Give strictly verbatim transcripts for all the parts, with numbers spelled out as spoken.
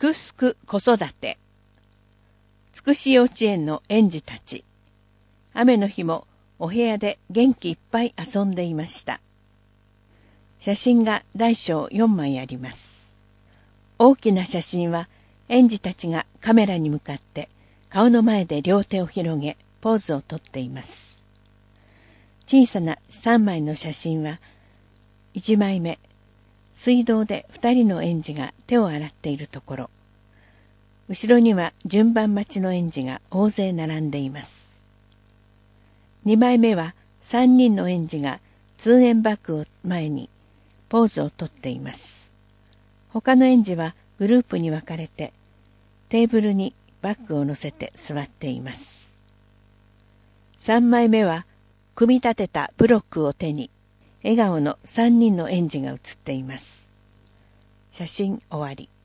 くすく子育て。つくし幼稚園の園児たち。雨の日もお部屋で元気いっぱい遊んでいました。写真が大小よんまいあります。大きな写真は園児たちがカメラに向かって顔の前で両手を広げポーズをとっています。小さなさんまいの写真はいちまいめ、水道でふたりの園児が手を洗っているところ、後ろには順番待ちの園児が大勢並んでいます。にまいめはさんにんの園児が通園バッグを前にポーズをとっています。他の園児はグループに分かれてテーブルにバッグを乗せて座っています。さんまいめは組み立てたブロックを手に笑顔のさんにんの園児が写っています。写真終わり。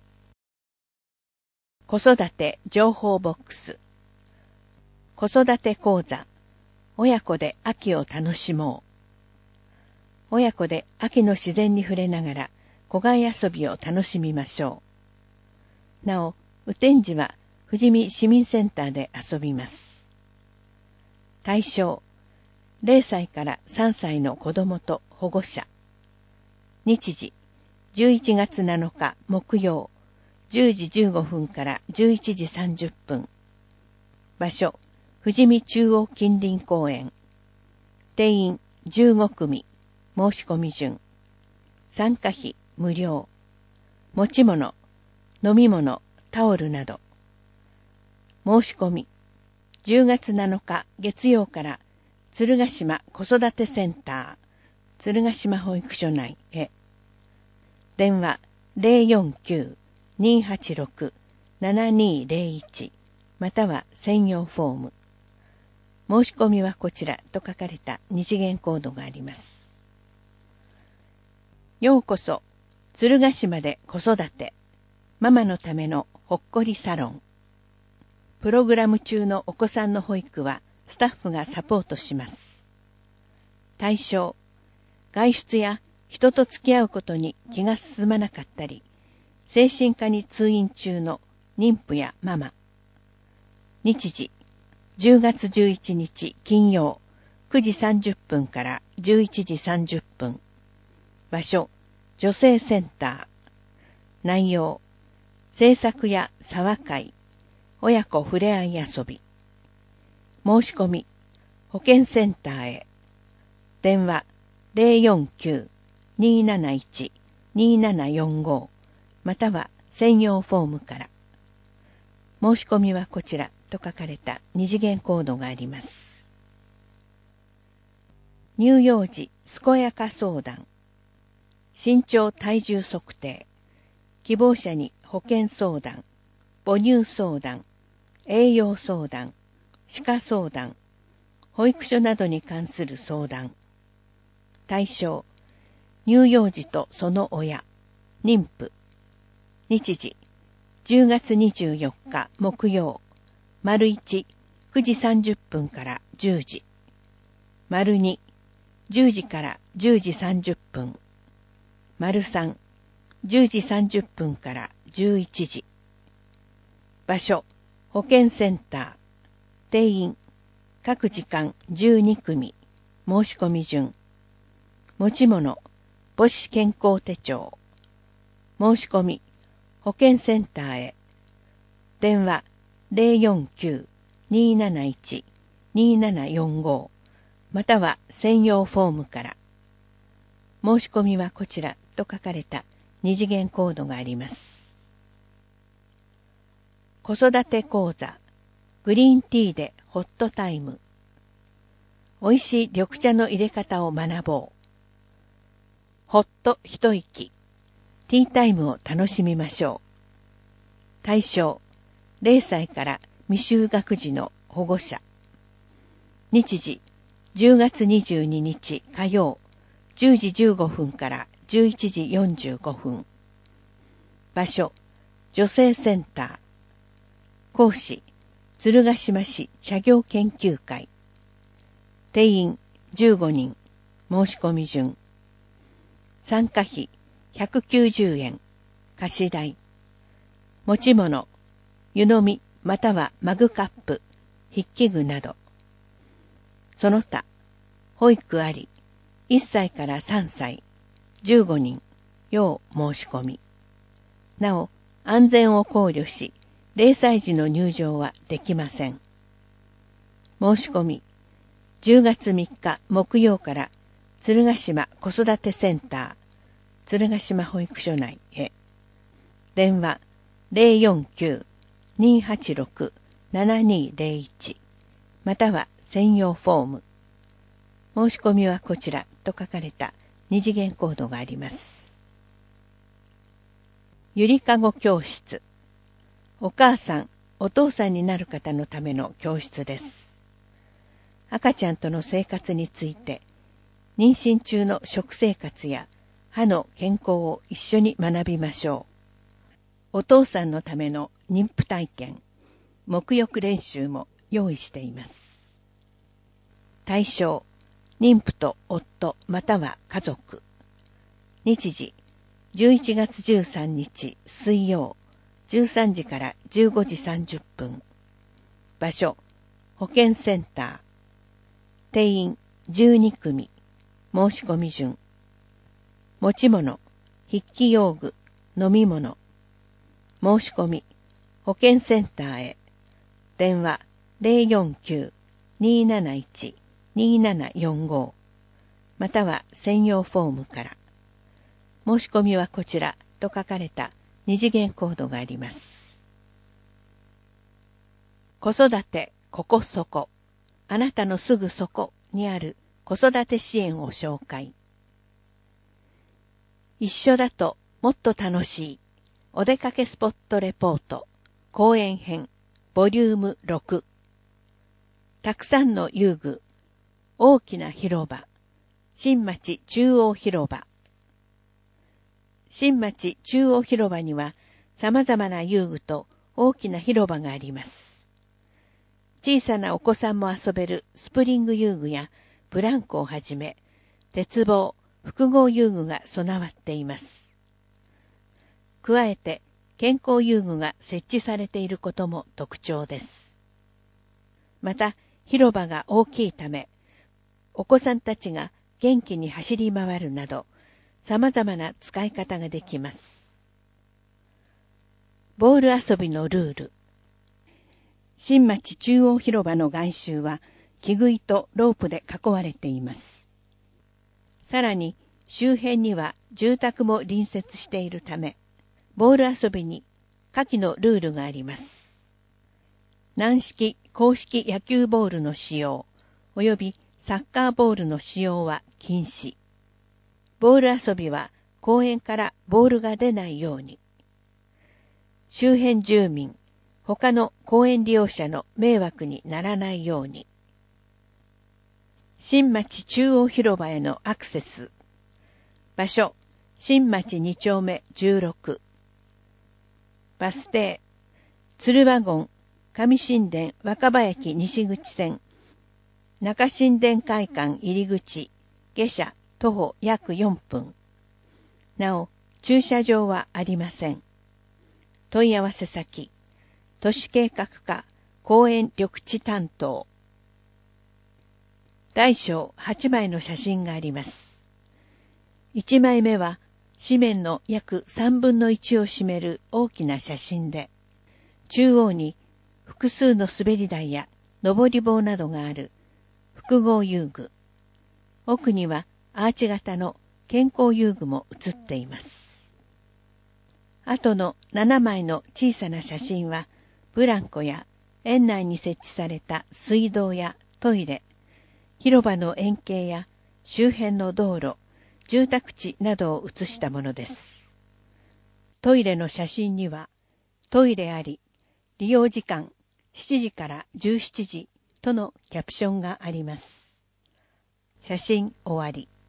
子育て情報ボックス。子育て講座。親子で秋を楽しもう。親子で秋の自然に触れながら户外遊びを楽しみましょう。なお、雨天時は富士見市民センターで遊びます。対象、れいさいからさんさいの子どもと保護者。日時、じゅういちがつなのか木曜、じゅうじじゅうごふんからじゅういちじさんじゅっぷん。場所、富士見中央近隣公園。定員じゅうごくみ。申し込み順。参加費無料。持ち物、飲み物、タオルなど。申し込み、じゅうがつなのか月曜から鶴ヶ島子育てセンター、鶴ヶ島保育所内へ。電話 ゼロよんきゅう にーはちろく ななにーゼロいち または専用フォーム。申し込みはこちらと書かれた二次元コードがあります。ようこそ鶴ヶ島で子育て。ママのためのほっこりサロン。プログラム中のお子さんの保育はスタッフがサポートします。対象、外出や人と付き合うことに気が進まなかったり、精神科に通院中の妊婦やママ。日時、じゅうがつじゅういちにち金曜、くじさんじゅっぷんからじゅういちじさんじゅっぷん。場所、女性センター。内容、制作や沢会、親子ふれあい遊び。申し込み、保健センターへ。電話 ゼロよんきゅう にーなないち にーななよんご または専用フォームから。申し込みはこちらと書かれた二次元コードがあります。乳幼児健やか相談。身長体重測定。希望者に保健相談、母乳相談、栄養相談、歯科相談、保育所などに関する相談。対象、乳幼児とその親、妊婦。日時、じゅうがつにじゅうよっか木曜、丸いち、くじさんじゅっぷんからじゅうじ。丸に、じゅうじからじゅうじさんじゅっぷん。丸さん、じゅうじさんじゅっぷんからじゅういちじ。場所、保健センター。定員、各時間じゅうにくみ。申し込み順。持ち物、母子健康手帳。申し込み、保健センターへ。電話 ゼロよんきゅう にーなないち にーななよんご または専用フォームから。申し込みはこちらと書かれた二次元コードがあります。子育て講座、グリーンティーでホットタイム。おいしい緑茶の入れ方を学ぼう。ほっと一息。ティータイムを楽しみましょう。対象、れいさいから未就学児の保護者。日時、じゅうがつにじゅうににち火曜、じゅうじじゅうごふんからじゅういちじよんじゅうごふん。場所、女性センター。講師、鶴ヶ島市社業研究会。定員じゅうごにん。申し込み順。参加費ひゃくきゅうじゅうえん。貸し代。 持ち物、湯飲みまたはマグカップ、筆記具など。その他、保育あり、いっさいからさんさい、じゅうごにん、要申し込み。なお、安全を考慮し、れいさい児の入場はできません。申し込み、じゅうがつみっか木曜から鶴ヶ島子育てセンター、鶴ヶ島保育所内へ。電話 ゼロよんきゅう にーはちろく ななにーゼロいち または専用フォーム。申し込みはこちらと書かれた二次元コードがあります。ゆりかご教室。お母さん、お父さんになる方のための教室です。赤ちゃんとの生活について、妊娠中の食生活や歯の健康を一緒に学びましょう。お父さんのための妊婦体験、沐浴練習も用意しています。対象、妊婦と夫または家族。日時、じゅういちがつじゅうさんにち水曜、じゅうさんじからじゅうごじさんじゅっぷん。場所、保健センター。定員じゅうにくみ。申し込み順。持ち物、筆記用具、飲み物。申し込み、保健センターへ。電話 ゼロよんきゅう にーなないち にーななよんご または専用フォームから。申し込みはこちらと書かれた二次元コードがあります。子育てここそこ。あなたのすぐそこにある子育て支援を紹介。一緒だともっと楽しい。お出かけスポットレポート。公園編。ボリュームろく。たくさんの遊具。大きな広場。新町中央広場。新町中央広場には様々な遊具と大きな広場があります。小さなお子さんも遊べるスプリング遊具やブランコをはじめ、鉄棒、複合遊具が備わっています。加えて健康遊具が設置されていることも特徴です。また広場が大きいため、お子さんたちが元気に走り回るなど、様々な使い方ができます。ボール遊びのルール。新町中央広場の外周は木杭とロープで囲われています。さらに周辺には住宅も隣接しているため、ボール遊びに下記のルールがあります。軟式公式野球ボールの使用、およびサッカーボールの使用は禁止。ボール遊びは公園からボールが出ないように。周辺住民、他の公園利用者の迷惑にならないように。新町中央広場へのアクセス。場所、新町にちょうめじゅうろく。バス停、鶴ワゴン、上新田若葉駅西口線、中新田会館入り口、下車、徒歩約よんぷん。なお、駐車場はありません。問い合わせ先、都市計画課公園緑地担当。大小はちまいの写真があります。いちまいめは紙面の約さんぶんのいちを占める大きな写真で、中央に複数の滑り台や登り棒などがある複合遊具。奥にはアーチ型の健康遊具も写っています。あとのななまいの小さな写真は、ブランコや園内に設置された水道やトイレ、広場の円形や周辺の道路、住宅地などを写したものです。トイレの写真には、トイレあり、利用時間しちじからじゅうしちじとのキャプションがあります。写真終わり。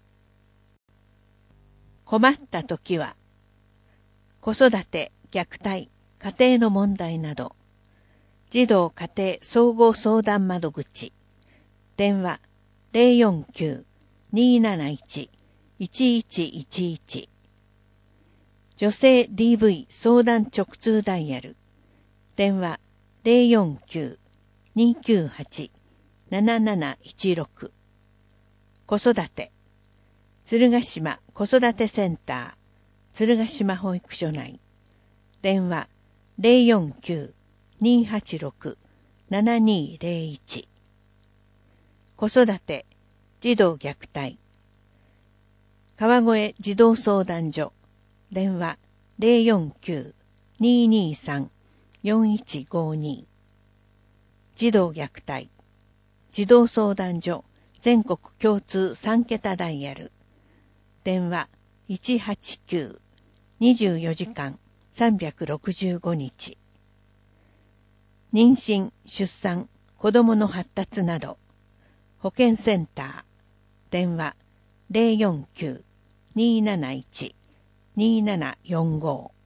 困ったときは、子育て、虐待、家庭の問題など、児童家庭総合相談窓口、電話 ゼロよんきゅう にーなないち いちいちいちいち。 女性 ディーブイ 相談直通ダイヤル。電話 ゼロよんきゅう にきゅうはち なななないちろく。子育て。鶴ヶ島子育てセンター、鶴ヶ島保育所内。電話 ゼロよんきゅう にはちろく ななにゼロいち。子育て、児童虐待。川越児童相談所。電話 ゼロよんきゅう ににさん よんいちごに。児童虐待。児童相談所全国共通さんけたダイヤル。電話 いちはちきゅう にじゅうよじかんさんびゃくろくじゅうごにち。妊娠、出産、子どもの発達など。保健センター。電話 ゼロよんきゅう にーなないち にーななよんご。